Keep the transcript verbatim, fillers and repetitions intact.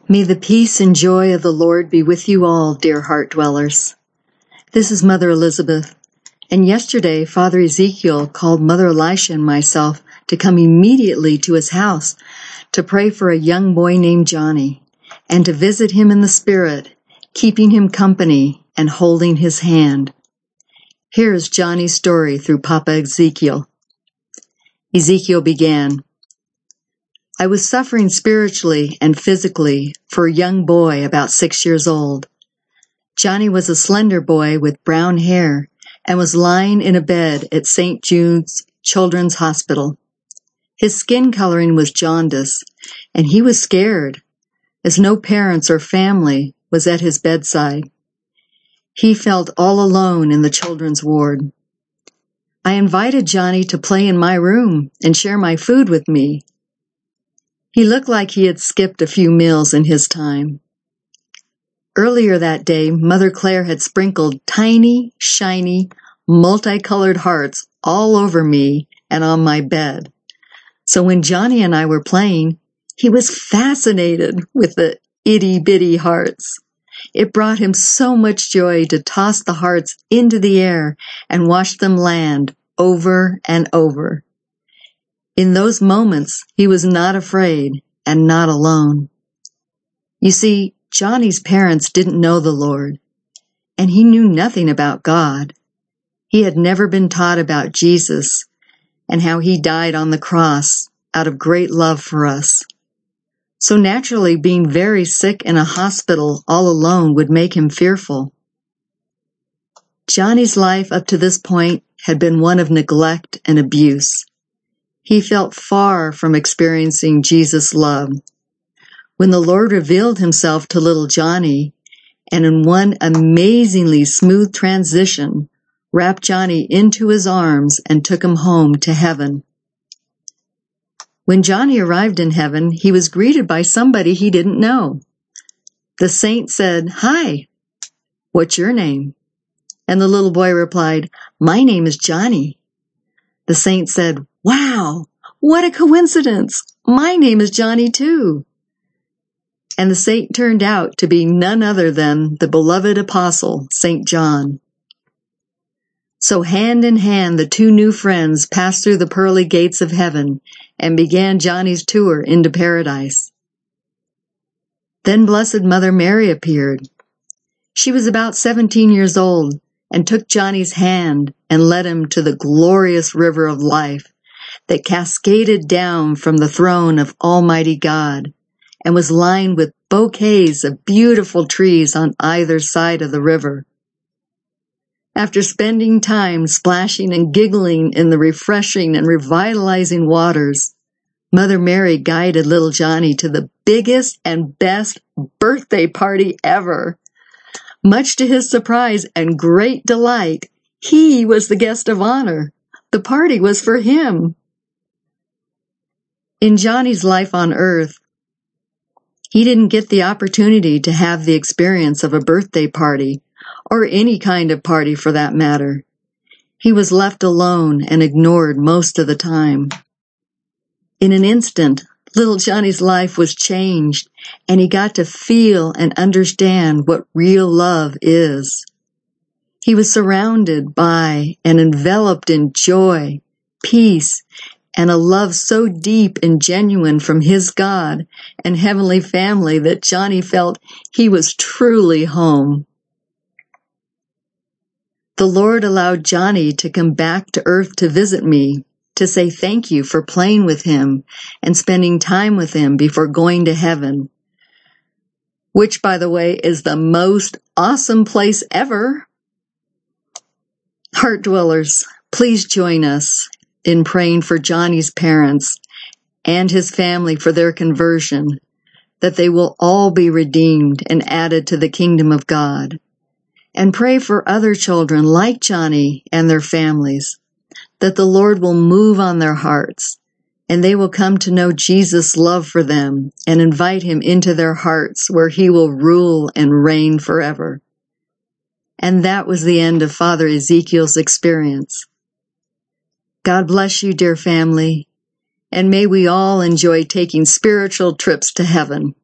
May the peace and joy of the Lord be with you all, dear heart dwellers. This is Mother Elizabeth, and yesterday Father Ezekiel called Mother Elisha and myself to come immediately to his house to pray for a young boy named Johnny, and to visit him in the Spirit, keeping him company and holding his hand. Here is Johnny's story through Papa Ezekiel. Ezekiel began, I was suffering spiritually and physically for a young boy about six years old. Johnny was a slender boy with brown hair and was lying in a bed at Saint Jude's Children's Hospital. His skin coloring was jaundice, and he was scared, as no parents or family was at his bedside. He felt all alone in the children's ward. I invited Johnny to play in my room and share my food with me. He looked like he had skipped a few meals in his time. Earlier that day, Mother Claire had sprinkled tiny, shiny, multicolored hearts all over me and on my bed. So when Johnny and I were playing, he was fascinated with the itty-bitty hearts. It brought him so much joy to toss the hearts into the air and watch them land over and over. In those moments, he was not afraid and not alone. You see, Johnny's parents didn't know the Lord, and he knew nothing about God. He had never been taught about Jesus and how he died on the cross out of great love for us. So naturally, being very sick in a hospital all alone would make him fearful. Johnny's life up to this point had been one of neglect and abuse. He felt far from experiencing Jesus' love. When the Lord revealed himself to little Johnny, and in one amazingly smooth transition, wrapped Johnny into his arms and took him home to heaven. When Johnny arrived in heaven, he was greeted by somebody he didn't know. The saint said, "Hi, what's your name?" And the little boy replied, "My name is Johnny." The saint said, "Wow, what a coincidence! My name is Johnny too." And the saint turned out to be none other than the beloved apostle, Saint John. So hand in hand, the two new friends passed through the pearly gates of heaven and began Johnny's tour into paradise. Then Blessed Mother Mary appeared. She was about seventeen years old and took Johnny's hand and led him to the glorious river of life that cascaded down from the throne of Almighty God and was lined with bouquets of beautiful trees on either side of the river. After spending time splashing and giggling in the refreshing and revitalizing waters, Mother Mary guided little Johnny to the biggest and best birthday party ever. Much to his surprise and great delight, he was the guest of honor. The party was for him. In Johnny's life on earth, he didn't get the opportunity to have the experience of a birthday party, or any kind of party for that matter. He was left alone and ignored most of the time. In an instant, little Johnny's life was changed, and he got to feel and understand what real love is. He was surrounded by and enveloped in joy, peace, and a love so deep and genuine from his God and heavenly family that Johnny felt he was truly home. The Lord allowed Johnny to come back to earth to visit me, to say thank you for playing with him and spending time with him before going to heaven, which, by the way, is the most awesome place ever. Heart dwellers, please join us in praying for Johnny's parents and his family for their conversion, that they will all be redeemed and added to the kingdom of God. And pray for other children like Johnny and their families, that the Lord will move on their hearts, and they will come to know Jesus' love for them and invite him into their hearts where he will rule and reign forever. And that was the end of Father Ezekiel's experience. God bless you, dear family, and may we all enjoy taking spiritual trips to heaven.